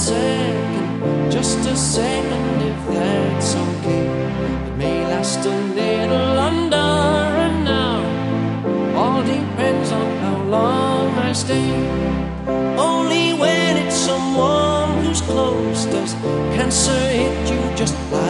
second, just a second, if that's okay. It may last a little under an hour, all depends on how long I stay. Only when it's someone who's close does cancer hit you just like